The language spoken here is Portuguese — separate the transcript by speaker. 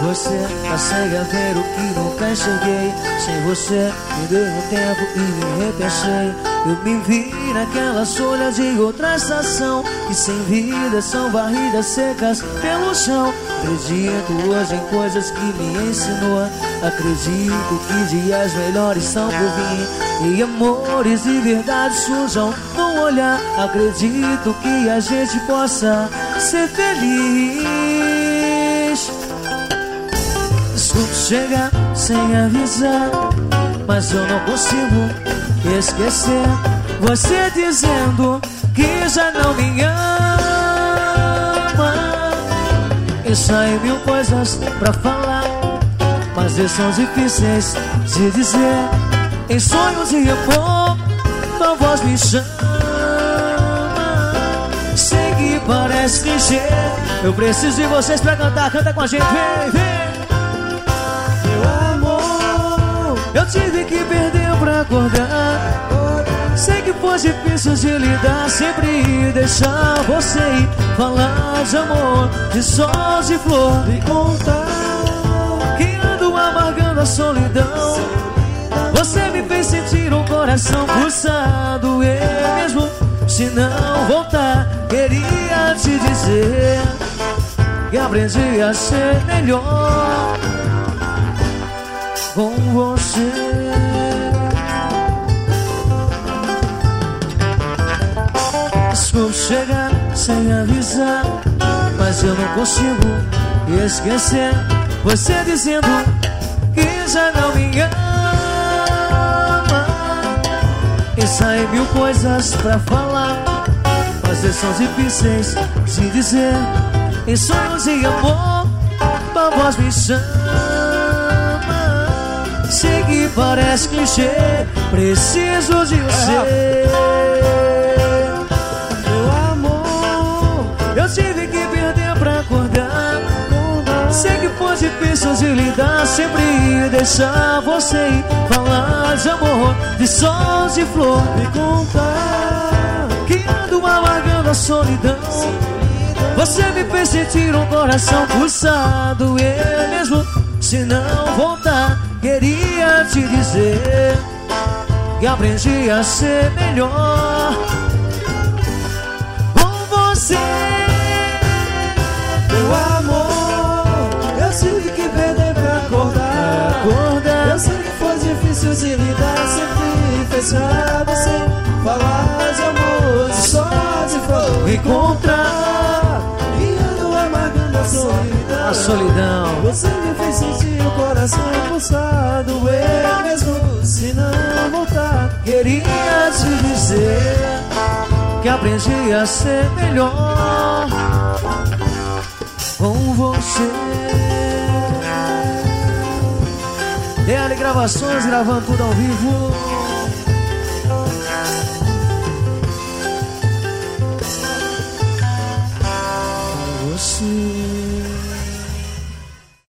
Speaker 1: você, passei a ver o que nunca enxerguei. Sem você, me dei um tempo e me repensei. Eu me vi naquelas folhas de outra estação, que sem vida são varridas secas pelo chão. Acredito hoje em coisas que me ensinou. Acredito que dias melhores estão por vir, e amores de verdade surjam no olhar. Acredito que a gente possa ser feliz. Desculpe chegar sem avisar, mas eu não consigo esquecer você dizendo que já não me ama. E saem mil coisas pra falar, mas eles são difíceis de dizer. Em sonhos e amor, tua voz me chama. Sei que parece clichê, eu preciso de vocês pra cantar. Canta com a gente, vem, vem. Meu amor, eu tive que perder pra acordar. Sei que foi difícil de lidar, sempre deixar você ir. Falar de amor, de sol, de flor, me contar que ando amargando a solidão. Você me fez sentir um coração pulsado. Eu mesmo, se não voltar, queria te dizer que aprendi a ser melhor com você. Desculpe chegar sem avisar, mas eu não consigo esquecer você dizendo que já não me ama. E saem mil coisas pra falar, mas eles são difíceis de dizer. Em sonhos e amor, tua voz me chama. Sei que parece clichê, preciso de você. Eu tive que perder pra acordar. Sei que foi difícil de lidar, sempre deixar você ir. Falar de amor, de sol, de flor, me contar que ando amargando a solidão. Você me fez sentir um coração pulsado. Eu mesmo, se não voltar, queria te dizer que aprendi a ser melhor com você. Meu amor, eu tive que perder pra acordar. Eu sei que foi difícil de lidar, sempre fechado, sem falar de amor, de sol, de flor, encontrar e ando amargando a solidão. Você me fez sentir o coração pulsado. Eu mesmo, se não voltar, queria te dizer que aprendi a ser melhor com você. DL Gravações, gravando tudo ao vivo.